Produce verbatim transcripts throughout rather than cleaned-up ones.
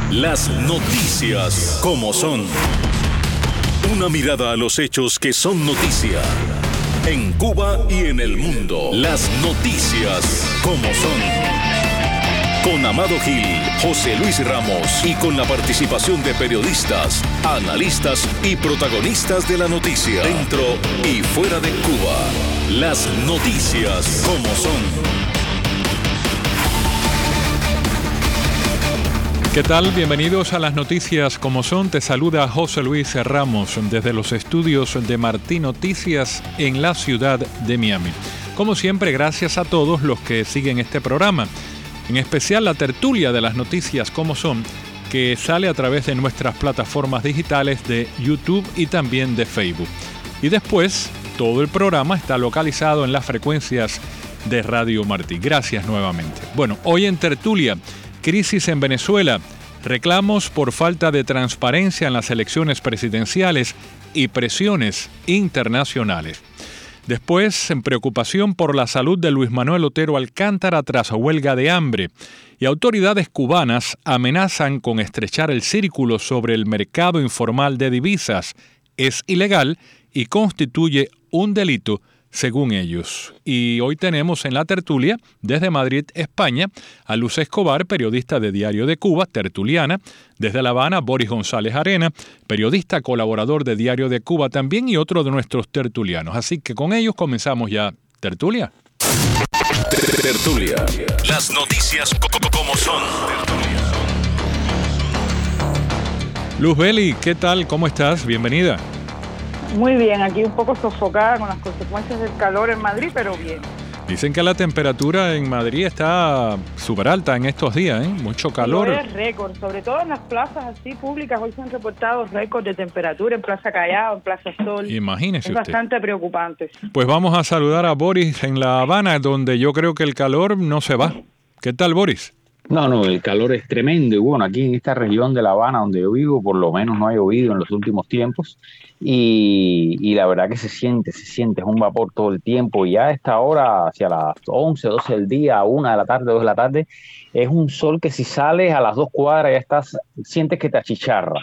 Las noticias como son. Una mirada a los hechos que son noticia. En Cuba y en el mundo. Las noticias como son. Con Amado Gil, José Luis Ramos y con la participación de periodistas, analistas y protagonistas de la noticia. Dentro y fuera de Cuba. Las noticias como son. ¿Qué tal? Bienvenidos a las noticias como son. Te saluda José Luis Ramos desde los estudios de Martí Noticias en la ciudad de Miami. Como siempre, gracias a todos los que siguen este programa, en especial la tertulia de las noticias como son, que sale a través de nuestras plataformas digitales de YouTube y también de Facebook. Y después, todo el programa está localizado en las frecuencias de Radio Martí. Gracias nuevamente. Bueno, hoy en tertulia, crisis en Venezuela, reclamos por falta de transparencia en las elecciones presidenciales y presiones internacionales. Después, en preocupación por la salud de Luis Manuel Otero Alcántara tras huelga de hambre, y autoridades cubanas amenazan con estrechar el círculo sobre el mercado informal de divisas. Es ilegal y constituye un delito según ellos. Y hoy tenemos en la tertulia, desde Madrid, España, a Luz Escobar, periodista de Diario de Cuba, tertuliana. Desde La Habana, Boris González Arena, periodista colaborador de Diario de Cuba también y otro de nuestros tertulianos. Así que con ellos comenzamos ya tertulia. Tertulia. Las noticias como son. Luz Beli, ¿qué tal? ¿Cómo estás? Bienvenida. Muy bien, aquí un poco sofocada con las consecuencias del calor en Madrid, pero bien. Dicen que la temperatura en Madrid está súper alta en estos días, ¿eh? Mucho calor. Hoy es récord, sobre todo en las plazas así públicas. Hoy se han reportado récords de temperatura en Plaza Callao, en Plaza Sol. Imagínese es usted. Bastante preocupante. Pues vamos a saludar a Boris en La Habana, donde yo creo que el calor no se va. ¿Qué tal, Boris? No, no, el calor es tremendo y bueno, aquí en esta región de La Habana donde yo vivo, por lo menos no ha llovido en los últimos tiempos y, y la verdad que se siente, se siente, es un vapor todo el tiempo y ya a esta hora, hacia las once, doce del día, una de la tarde, dos de la tarde, es un sol que si sales a las dos cuadras ya estás, sientes que te achicharra.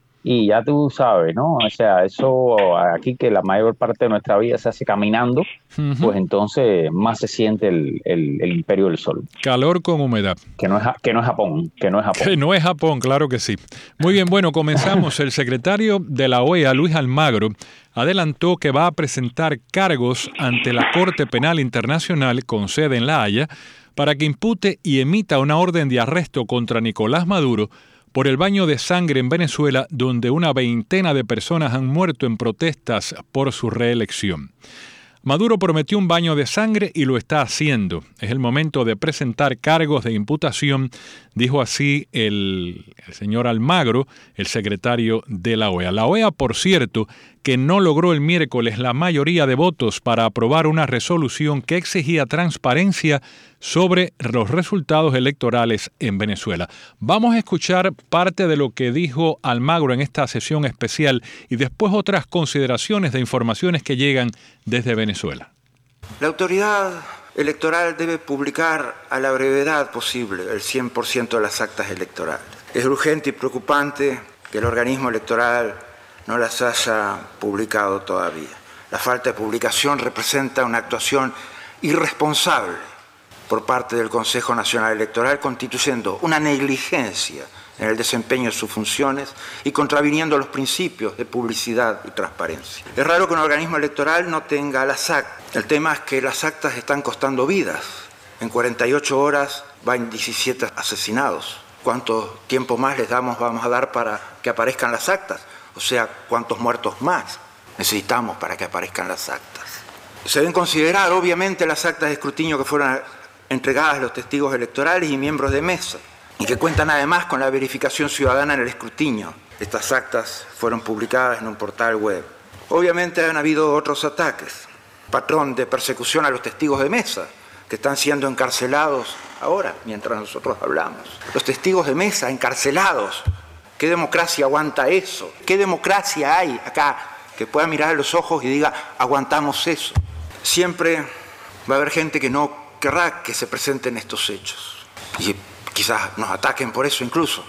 Y ya tú sabes, ¿no? O sea, eso aquí que la mayor parte de nuestra vida se hace caminando, uh-huh. Pues entonces más se siente el, el, el imperio del sol. Calor con humedad. Que no es, que no es Japón, que no es Japón. Que no es Japón, claro que sí. Muy bien, bueno, comenzamos. El secretario de la O E A, Luis Almagro, adelantó que va a presentar cargos ante la Corte Penal Internacional con sede en La Haya para que impute y emita una orden de arresto contra Nicolás Maduro por el baño de sangre en Venezuela, donde una veintena de personas han muerto en protestas por su reelección. Maduro prometió un baño de sangre y lo está haciendo. Es el momento de presentar cargos de imputación, dijo así el, el señor Almagro, el secretario de la O E A. La O E A, por cierto, que no logró el miércoles la mayoría de votos para aprobar una resolución que exigía transparencia sobre los resultados electorales en Venezuela. Vamos a escuchar parte de lo que dijo Almagro en esta sesión especial y después otras consideraciones de informaciones que llegan desde Venezuela. La autoridad electoral debe publicar a la brevedad posible el cien por ciento de las actas electorales. Es urgente y preocupante que el organismo electoral no las haya publicado todavía. La falta de publicación representa una actuación irresponsable por parte del Consejo Nacional Electoral, constituyendo una negligencia en el desempeño de sus funciones y contraviniendo los principios de publicidad y transparencia. Es raro que un organismo electoral no tenga las actas. El tema es que las actas están costando vidas. En cuarenta y ocho horas van diecisiete asesinados. ¿Cuánto tiempo más les damos, vamos a dar para que aparezcan las actas? O sea, ¿cuántos muertos más necesitamos para que aparezcan las actas? Se deben considerar, obviamente, las actas de escrutinio que fueron entregadas a los testigos electorales y miembros de mesa, y que cuentan además con la verificación ciudadana en el escrutinio. Estas actas fueron publicadas en un portal web. Obviamente han habido otros ataques, patrón de persecución a los testigos de mesa, que están siendo encarcelados ahora, mientras nosotros hablamos. Los testigos de mesa encarcelados. ¿Qué democracia aguanta eso? ¿Qué democracia hay acá que pueda mirar a los ojos y diga, aguantamos eso? Siempre va a haber gente que no querrá que se presenten estos hechos. Y quizás nos ataquen por eso incluso.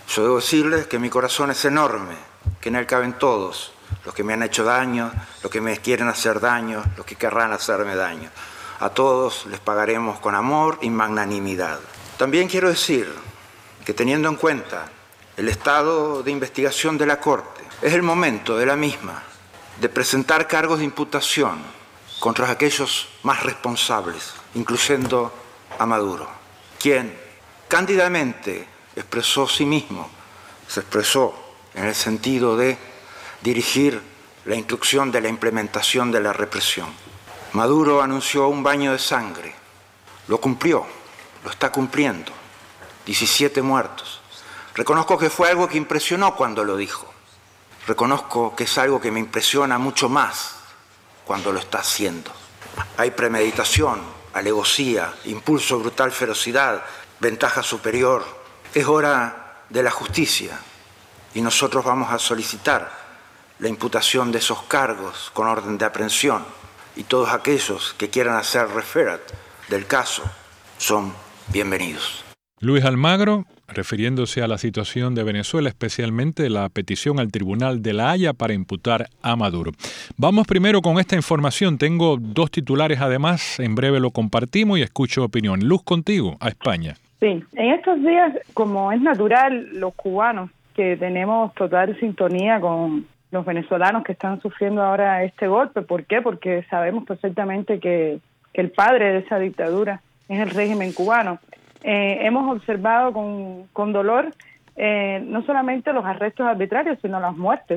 Yo debo decirles que mi corazón es enorme, que en él caben todos, los que me han hecho daño, los que me quieren hacer daño, los que querrán hacerme daño. A todos les pagaremos con amor y magnanimidad. También quiero decir que, teniendo en cuenta el estado de investigación de la Corte, es el momento de la misma de presentar cargos de imputación contra aquellos más responsables, incluyendo a Maduro, quien cándidamente expresó sí mismo, se expresó en el sentido de dirigir la instrucción de la implementación de la represión. Maduro anunció un baño de sangre, lo cumplió, lo está cumpliendo, diecisiete muertos. Reconozco que fue algo que impresionó cuando lo dijo, reconozco que es algo que me impresiona mucho más cuando lo está haciendo. Hay premeditación, alevosía, impulso, brutal ferocidad, ventaja superior. Es hora de la justicia y nosotros vamos a solicitar la imputación de esos cargos con orden de aprehensión, y todos aquellos que quieran hacer referat del caso son bienvenidos. Luis Almagro, refiriéndose a la situación de Venezuela, especialmente la petición al Tribunal de La Haya para imputar a Maduro. Vamos primero con esta información. Tengo dos titulares además, en breve lo compartimos y escucho opinión. Luz, contigo, a España. Sí, en estos días, como es natural, los cubanos que tenemos total sintonía con los venezolanos que están sufriendo ahora este golpe. ¿Por qué? Porque sabemos perfectamente que, que el padre de esa dictadura es el régimen cubano. Eh, hemos observado con, con dolor eh, no solamente los arrestos arbitrarios, sino las muertes,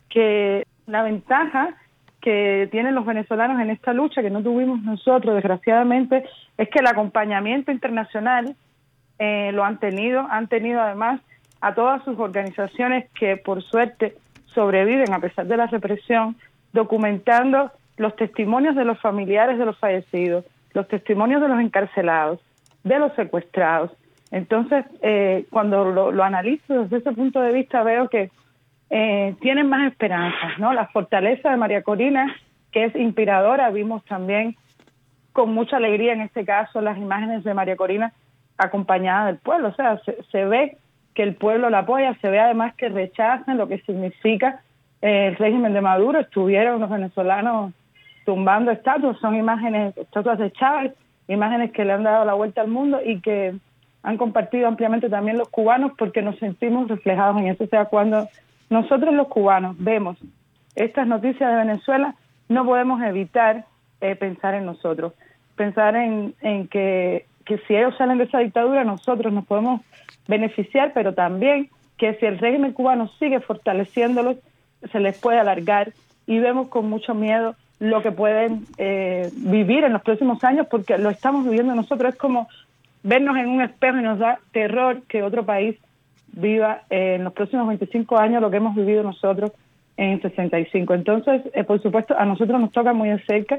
que la ventaja que tienen los venezolanos en esta lucha, que no tuvimos nosotros, desgraciadamente, es que el acompañamiento internacional eh, lo han tenido, han tenido además a todas sus organizaciones que por suerte sobreviven a pesar de la represión, documentando los testimonios de los familiares de los fallecidos, los testimonios de los encarcelados, de los secuestrados. Entonces, eh, cuando lo, lo analizo desde ese punto de vista, veo que eh, tienen más esperanzas, ¿no? La fortaleza de María Corina, que es inspiradora. Vimos también con mucha alegría en este caso las imágenes de María Corina acompañada del pueblo. O sea, se, se ve que el pueblo la apoya, se ve además que rechazan lo que significa eh, el régimen de Maduro. Estuvieron los venezolanos tumbando estatuas, son imágenes, estatuas de Chávez, imágenes que le han dado la vuelta al mundo y que han compartido ampliamente también los cubanos, porque nos sentimos reflejados en eso. O sea, cuando nosotros los cubanos vemos estas noticias de Venezuela, no podemos evitar eh, pensar en nosotros, pensar en, en que, que si ellos salen de esa dictadura, nosotros nos podemos beneficiar, pero también que si el régimen cubano sigue fortaleciéndolos, se les puede alargar, y vemos con mucho miedo lo que pueden eh, vivir en los próximos años, porque lo estamos viviendo nosotros. Es como vernos en un espejo y nos da terror que otro país viva eh, en los próximos veinticinco años lo que hemos vivido nosotros en sesenta y cinco. Entonces, eh, por supuesto, a nosotros nos toca muy de cerca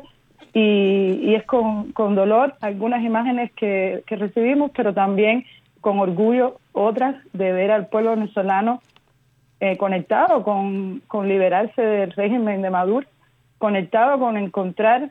y, y es con, con dolor algunas imágenes que, que recibimos, pero también con orgullo otras de ver al pueblo venezolano eh, conectado con, con liberarse del régimen de Maduro, conectado con encontrar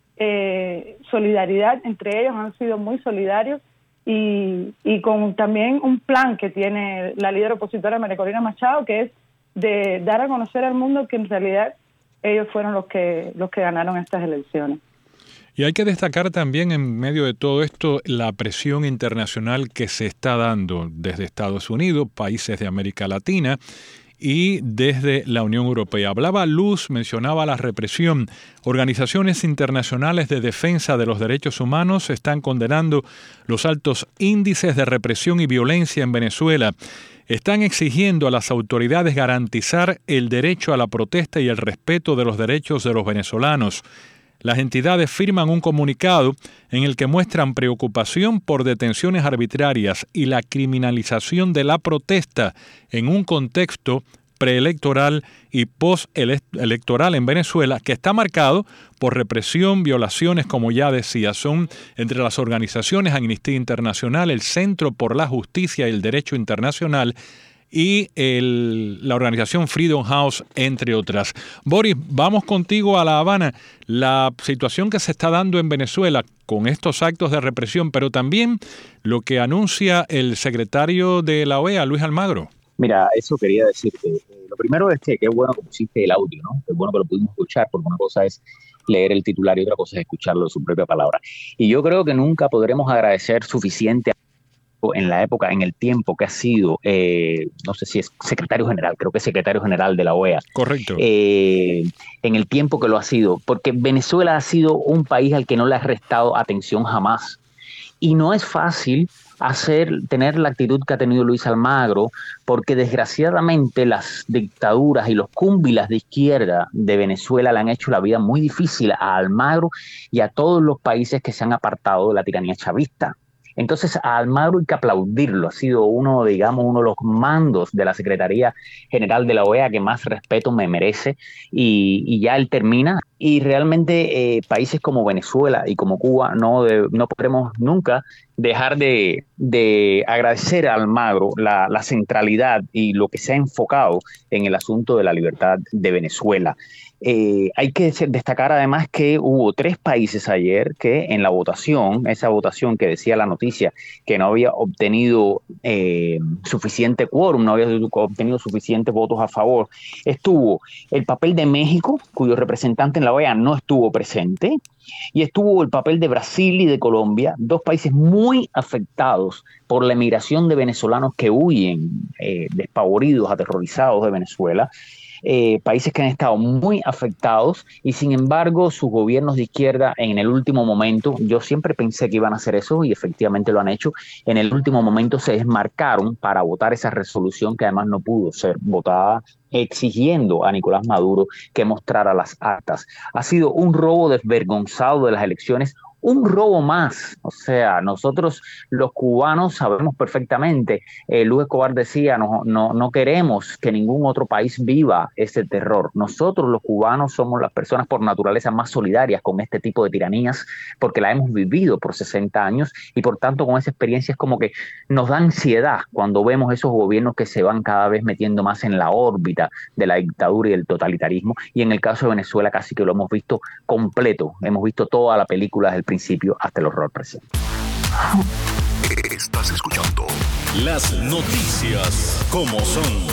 eh, solidaridad entre ellos. Han sido muy solidarios y, y con también un plan que tiene la líder opositora María Corina Machado, que es de dar a conocer al mundo que en realidad ellos fueron los que los que ganaron estas elecciones. Y hay que destacar también en medio de todo esto la presión internacional que se está dando desde Estados Unidos, países de América Latina y desde la Unión Europea. Hablaba Luz, mencionaba la represión. Organizaciones internacionales de defensa de los derechos humanos están condenando los altos índices de represión y violencia en Venezuela. Están exigiendo a las autoridades garantizar el derecho a la protesta y el respeto de los derechos de los venezolanos. Las entidades firman un comunicado en el que muestran preocupación por detenciones arbitrarias y la criminalización de la protesta en un contexto preelectoral y postelectoral en Venezuela que está marcado por represión, violaciones, como ya decía. Son entre las organizaciones Amnistía Internacional, el Centro por la Justicia y el Derecho Internacional y el, la organización Freedom House, entre otras. Boris, vamos contigo a La Habana. La situación que se está dando en Venezuela con estos actos de represión, pero también lo que anuncia el secretario de la O E A, Luis Almagro. Mira, eso quería decirte. Eh, lo primero es que qué bueno que pusiste el audio, ¿no? Qué bueno que lo pudimos escuchar, porque una cosa es leer el titular y otra cosa es escucharlo de su propia palabra. Y yo creo que nunca podremos agradecer suficiente en la época, en el tiempo que ha sido, eh, no sé si es secretario general, creo que es secretario general de la O E A. Correcto. Eh, en el tiempo que lo ha sido, porque Venezuela ha sido un país al que no le ha restado atención jamás. Y no es fácil hacer, tener la actitud que ha tenido Luis Almagro, porque desgraciadamente las dictaduras y los cúmbilas de izquierda de Venezuela le han hecho la vida muy difícil a Almagro y a todos los países que se han apartado de la tiranía chavista. Entonces a Almagro hay que aplaudirlo, ha sido uno, digamos, uno de los mandos de la Secretaría General de la O E A que más respeto me merece, y, y ya él termina. Y realmente eh, países como Venezuela y como Cuba no, de, no podremos nunca dejar de, de agradecer a Almagro la, la centralidad y lo que se ha enfocado en el asunto de la libertad de Venezuela. Eh, hay que destacar además que hubo tres países ayer que en la votación, esa votación que decía la noticia que no había obtenido eh, suficiente quórum, no había obtenido suficientes votos a favor, estuvo el papel de México, cuyo representante en la O E A no estuvo presente, y estuvo el papel de Brasil y de Colombia, dos países muy afectados por la emigración de venezolanos que huyen eh, despavoridos, aterrorizados de Venezuela. Eh, países que han estado muy afectados y sin embargo sus gobiernos de izquierda en el último momento, yo siempre pensé que iban a hacer eso y efectivamente lo han hecho, en el último momento se desmarcaron para votar esa resolución que además no pudo ser votada, exigiendo a Nicolás Maduro que mostrara las actas. Ha sido un robo desvergonzado de las elecciones, un robo más. O sea, nosotros los cubanos sabemos perfectamente, eh, Luis Escobar decía, no, no, no queremos que ningún otro país viva ese terror. Nosotros los cubanos somos las personas por naturaleza más solidarias con este tipo de tiranías, porque la hemos vivido por sesenta años y por tanto con esa experiencia es como que nos da ansiedad cuando vemos esos gobiernos que se van cada vez metiendo más en la órbita de la dictadura y del totalitarismo, y en el caso de Venezuela casi que lo hemos visto completo, hemos visto toda la película desde el principio hasta el horror presente. Estás escuchando las noticias como son.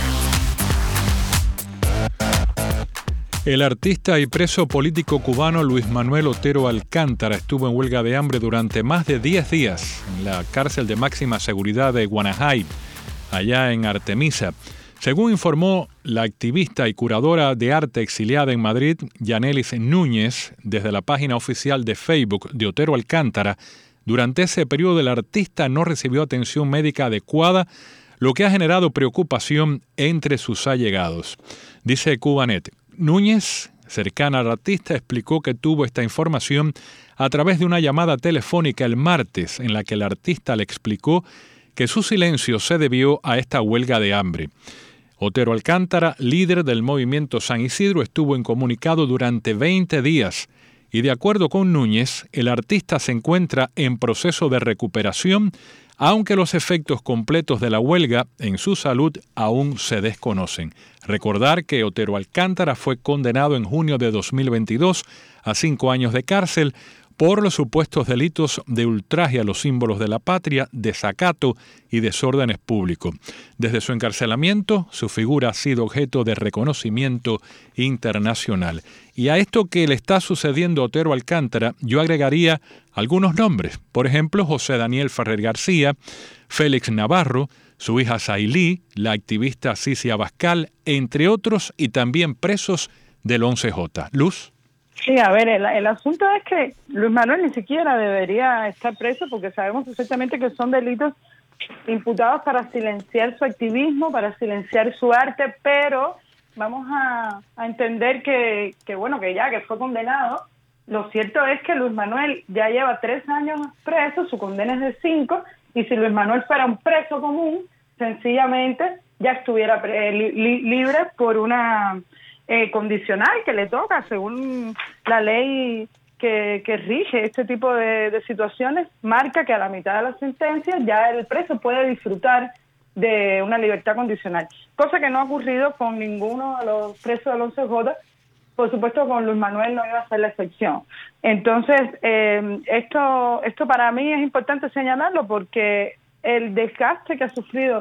El artista y preso político cubano Luis Manuel Otero Alcántara estuvo en huelga de hambre durante más de diez días en la cárcel de máxima seguridad de Guanajay, allá en Artemisa. Según informó la activista y curadora de arte exiliada en Madrid, Yanelis Núñez, desde la página oficial de Facebook de Otero Alcántara, durante ese periodo el artista no recibió atención médica adecuada, lo que ha generado preocupación entre sus allegados. Dice Cubanet, Núñez, cercana al artista, explicó que tuvo esta información a través de una llamada telefónica el martes en la que el artista le explicó que su silencio se debió a esta huelga de hambre. Otero Alcántara, líder del movimiento San Isidro, estuvo incomunicado durante veinte días y de acuerdo con Núñez, el artista se encuentra en proceso de recuperación, aunque los efectos completos de la huelga en su salud aún se desconocen. Recordar que Otero Alcántara fue condenado en junio de dos mil veintidós a cinco años de cárcel por los supuestos delitos de ultraje a los símbolos de la patria, desacato y desórdenes públicos. Desde su encarcelamiento, su figura ha sido objeto de reconocimiento internacional. Y a esto que le está sucediendo a Otero Alcántara, yo agregaría algunos nombres. Por ejemplo, José Daniel Ferrer García, Félix Navarro, su hija Sailí, la activista Cici Abascal, entre otros, y también presos del once J. Luz. Sí, a ver, el, el asunto es que Luis Manuel ni siquiera debería estar preso porque sabemos perfectamente que son delitos imputados para silenciar su activismo, para silenciar su arte, pero vamos a, a entender que, que, bueno, que ya que fue condenado, lo cierto es que Luis Manuel ya lleva tres años preso, su condena es de cinco, y si Luis Manuel fuera un preso común, sencillamente ya estuviera pre, li, libre por una... Eh, condicional que le toca según la ley que, que rige este tipo de, de situaciones, marca que a la mitad de la sentencia ya el preso puede disfrutar de una libertad condicional, cosa que no ha ocurrido con ninguno de los presos del once J. Por supuesto, con Luis Manuel no iba a ser la excepción. Entonces, eh, esto, esto para mí es importante señalarlo porque el desgaste que ha sufrido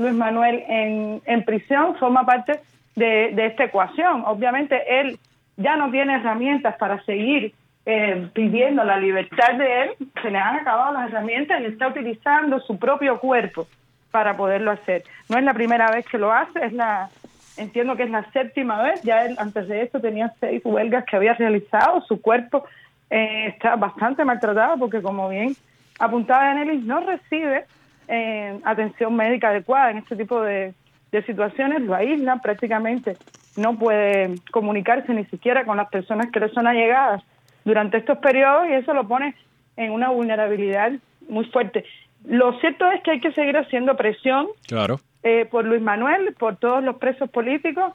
Luis Manuel en, en prisión forma parte de, de esta ecuación. Obviamente él ya no tiene herramientas para seguir eh, pidiendo la libertad de él, se le han acabado las herramientas y está utilizando su propio cuerpo para poderlo hacer. No es la primera vez que lo hace, es la entiendo que es la séptima vez. Ya él antes de eso tenía seis huelgas que había realizado, su cuerpo eh, está bastante maltratado porque, como bien apuntaba Yanelis, no recibe eh, atención médica adecuada en este tipo de, de situaciones, lo aíslan prácticamente, no puede comunicarse ni siquiera con las personas que le son allegadas durante estos periodos y eso lo pone en una vulnerabilidad muy fuerte. Lo cierto es que hay que seguir haciendo presión claro. eh, por Luis Manuel, por todos los presos políticos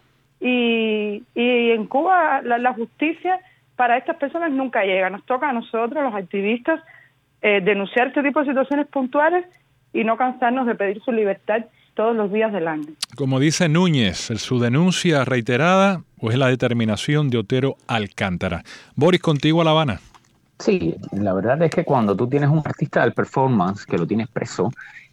y, y en Cuba la, la justicia para estas personas nunca llega. Nos toca a nosotros, los activistas, eh, denunciar este tipo de situaciones puntuales y no cansarnos de pedir su libertad todos los días del año. Como dice Núñez, ¿su denuncia reiterada o es la determinación de Otero Alcántara? Boris, contigo a La Habana. Sí, la verdad es que cuando tú tienes un artista del performance que lo tienes preso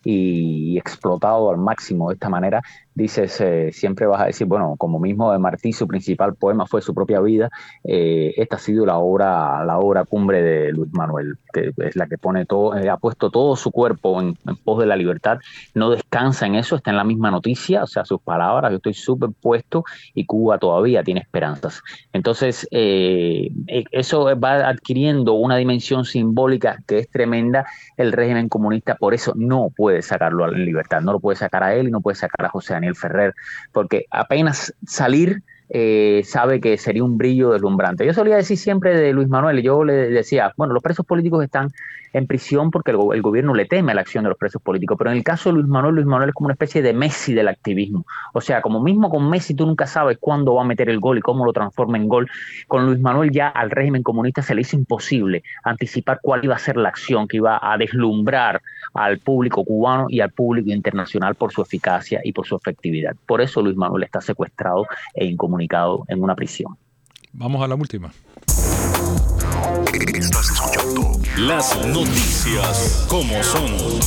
y explotado al máximo de esta manera, dices, eh, siempre vas a decir, bueno, como mismo de Martí, su principal poema fue su propia vida, eh, esta ha sido la obra, la obra cumbre de Luis Manuel, que es la que pone todo, eh, ha puesto todo su cuerpo en, en pos de la libertad, no descansa en eso, está en la misma noticia, o sea, sus palabras, yo estoy súper puesto y Cuba todavía tiene esperanzas. Entonces, eh, eso va adquiriendo una dimensión simbólica que es tremenda. El régimen comunista por eso no puede sacarlo en libertad, no lo puede sacar a él y no puede sacar a José Daniel Ferrer, porque apenas salir eh, sabe que sería un brillo deslumbrante. Yo solía decir siempre de Luis Manuel, yo le decía, bueno, los presos políticos están en prisión porque el, el gobierno le teme a la acción de los presos políticos, pero en el caso de Luis Manuel, Luis Manuel es como una especie de Messi del activismo, o sea, como mismo con Messi tú nunca sabes cuándo va a meter el gol y cómo lo transforma en gol, con Luis Manuel ya al régimen comunista se le hizo imposible anticipar cuál iba a ser la acción que iba a deslumbrar al público cubano y al público internacional por su eficacia y por su efectividad. Por eso Luis Manuel está secuestrado e incomunicado en una prisión. Vamos a la última. Estás escuchando las noticias como son.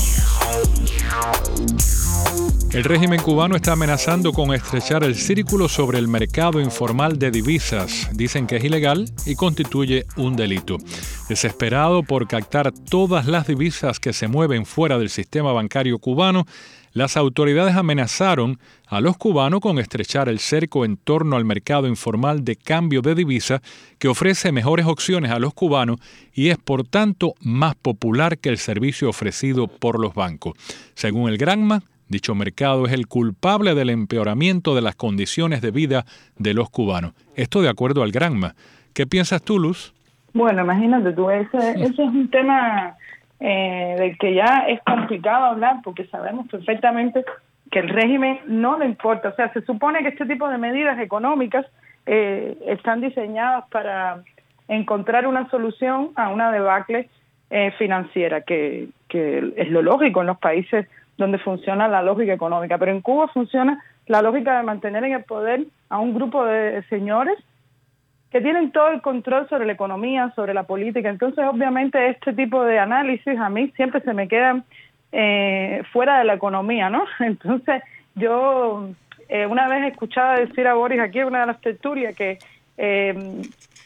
El régimen cubano está amenazando con estrechar el círculo sobre el mercado informal de divisas. Dicen que es ilegal y constituye un delito. Desesperado por captar todas las divisas que se mueven fuera del sistema bancario cubano, las autoridades amenazaron a los cubanos con estrechar el cerco en torno al mercado informal de cambio de divisa que ofrece mejores opciones a los cubanos y es por tanto más popular que el servicio ofrecido por los bancos. Según el Granma, dicho mercado es el culpable del empeoramiento de las condiciones de vida de los cubanos. Esto de acuerdo al Granma. ¿Qué piensas tú, Luz? Bueno, imagínate tú, ese, ese es un tema eh, del que ya es complicado hablar porque sabemos perfectamente que el régimen no le importa. O sea, se supone que este tipo de medidas económicas eh, están diseñadas para encontrar una solución a una debacle eh, financiera, que, que es lo lógico en los países donde funciona la lógica económica. Pero en Cuba funciona la lógica de mantener en el poder a un grupo de señores que tienen todo el control sobre la economía, sobre la política. Entonces, obviamente, este tipo de análisis a mí siempre se me quedan eh, fuera de la economía, ¿no? Entonces, yo eh, una vez escuchaba decir a Boris aquí en una de las tertulias que eh,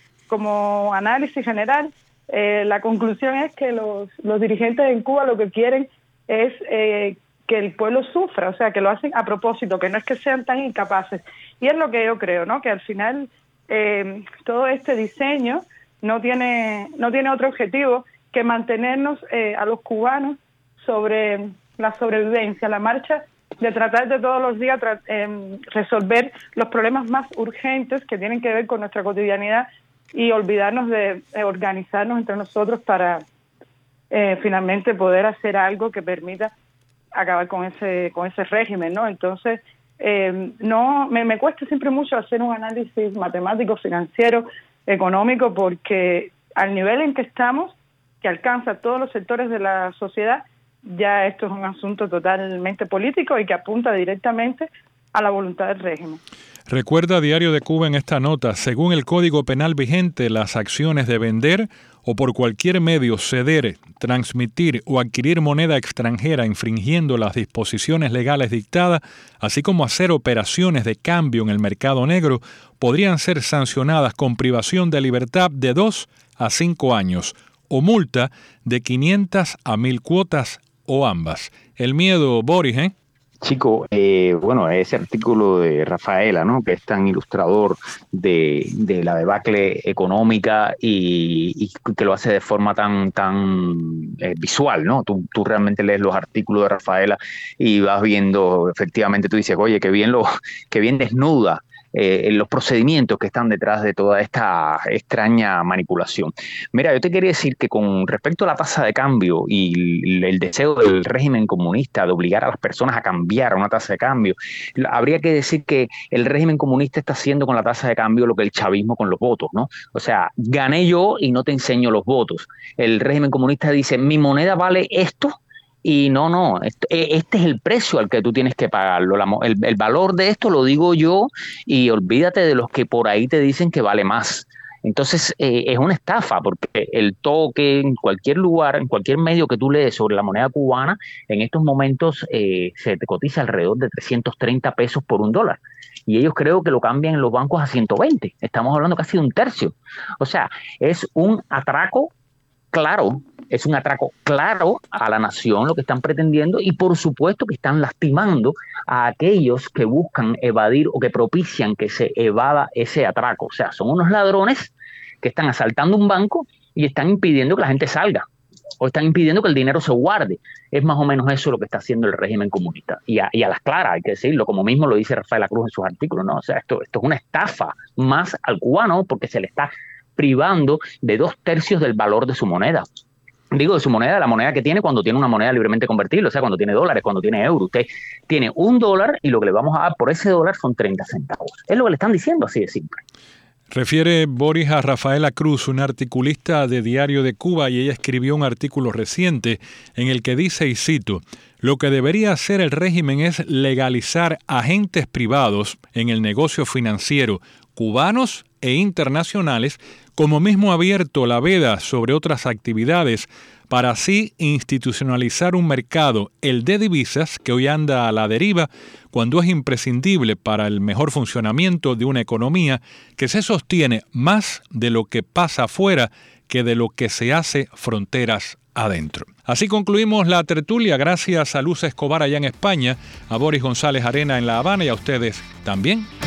como análisis general, eh, la conclusión es que los, los dirigentes en Cuba lo que quieren es eh, que el pueblo sufra, o sea, que lo hacen a propósito, que no es que sean tan incapaces. Y es lo que yo creo, ¿no? Que al final eh, todo este diseño no tiene no tiene otro objetivo que mantenernos eh, a los cubanos sobre la sobrevivencia, la marcha de tratar de todos los días tra- eh, resolver los problemas más urgentes que tienen que ver con nuestra cotidianidad y olvidarnos de, de organizarnos entre nosotros para eh, finalmente poder hacer algo que permita acabar con ese con ese régimen, ¿no? Entonces, eh, no me, me cuesta siempre mucho hacer un análisis matemático, financiero, económico, porque al nivel en que estamos, que alcanza todos los sectores de la sociedad, ya esto es un asunto totalmente político y que apunta directamente a la voluntad del régimen. Recuerda Diario de Cuba en esta nota, según el Código Penal vigente, las acciones de vender o por cualquier medio ceder, transmitir o adquirir moneda extranjera infringiendo las disposiciones legales dictadas, así como hacer operaciones de cambio en el mercado negro, podrían ser sancionadas con privación de libertad de dos a cinco años o multa de quinientas a mil cuotas o ambas. El miedo, Boris, ¿eh? Chico, eh, bueno, ese artículo de Rafaela, ¿no?, que es tan ilustrador de, de la debacle económica y, y que lo hace de forma tan tan eh, visual, ¿no? Tú, tú realmente lees los artículos de Rafaela y vas viendo, efectivamente, tú dices, oye, qué bien, lo, qué bien desnuda Eh, los procedimientos que están detrás de toda esta extraña manipulación. Mira, yo te quería decir que con respecto a la tasa de cambio y el deseo del régimen comunista de obligar a las personas a cambiar a una tasa de cambio, habría que decir que el régimen comunista está haciendo con la tasa de cambio lo que el chavismo con los votos, ¿no? O sea, gané yo y no te enseño los votos. El régimen comunista dice, mi moneda vale esto, y no, no, este, este es el precio al que tú tienes que pagarlo. La, el, el valor de esto lo digo yo y olvídate de los que por ahí te dicen que vale más. Entonces eh, es una estafa porque el toque en cualquier lugar, en cualquier medio que tú lees sobre la moneda cubana, en estos momentos eh, se te cotiza alrededor de trescientos treinta pesos por un dólar. Y ellos creo que lo cambian en los bancos a ciento veinte. Estamos hablando casi de un tercio. O sea, es un atraco claro. Es un atraco claro a la nación lo que están pretendiendo y por supuesto que están lastimando a aquellos que buscan evadir o que propician que se evada ese atraco. O sea, son unos ladrones que están asaltando un banco y están impidiendo que la gente salga o están impidiendo que el dinero se guarde. Es más o menos eso lo que está haciendo el régimen comunista. Y a, y a las claras, hay que decirlo, como mismo lo dice Rafaela Cruz en sus artículos, ¿no? O sea, esto, esto es una estafa más al cubano porque se le está privando de dos tercios del valor de su moneda. Digo, de su moneda, la moneda que tiene cuando tiene una moneda libremente convertible, o sea, cuando tiene dólares, cuando tiene euros. Usted tiene un dólar y lo que le vamos a dar por ese dólar son treinta centavos. Es lo que le están diciendo, así de simple. Refiere Boris a Rafaela Cruz, una articulista de Diario de Cuba, y ella escribió un artículo reciente en el que dice, y cito, lo que debería hacer el régimen es legalizar agentes privados en el negocio financiero, cubanos e internacionales, como mismo ha abierto la veda sobre otras actividades, para así institucionalizar un mercado, el de divisas, que hoy anda a la deriva, cuando es imprescindible para el mejor funcionamiento de una economía que se sostiene más de lo que pasa afuera que de lo que se hace fronteras adentro. Así concluimos la tertulia. Gracias a Luz Escobar allá en España, a Boris González Arena en La Habana y a ustedes también